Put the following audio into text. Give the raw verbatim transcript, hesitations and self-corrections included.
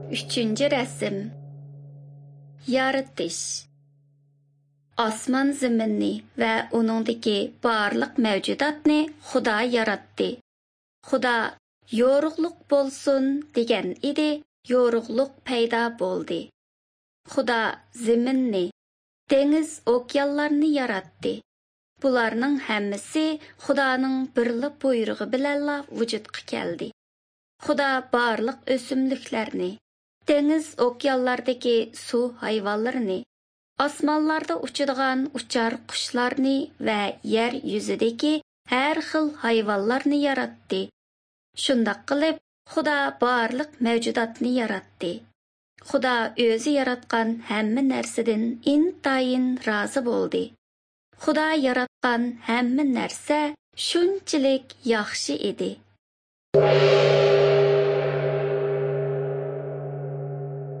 Üçüncü rəsm. Yaratış. Osmon zaminni və onundakı barlıq mövcudatni Xudo yaratdı. Xudo yorug'liq bo'lsin degan edi, yorug'liq paydo bo'ldi. Xudo zaminni, dengiz, okeanlarni yaratdi. Bularning hammasi Xudoning birli buyrug'i bilanla vujudga keldi. Xudo barliq o'simliklarni, dengiz, okeanlardagi suv hayvonlarini, osmonlarda uchadigan uchar qushlarni va yer yuzidagi har xil hayvonlarni yaratdi. Shundoq qilib, Xudo barliq mavjudotni yaratdi. Xudo o'zi yaratgan hamma narsadan intayin rozi bo'ldi. Xudo yaratgan hamma narsa shunchalik yaxshi edi.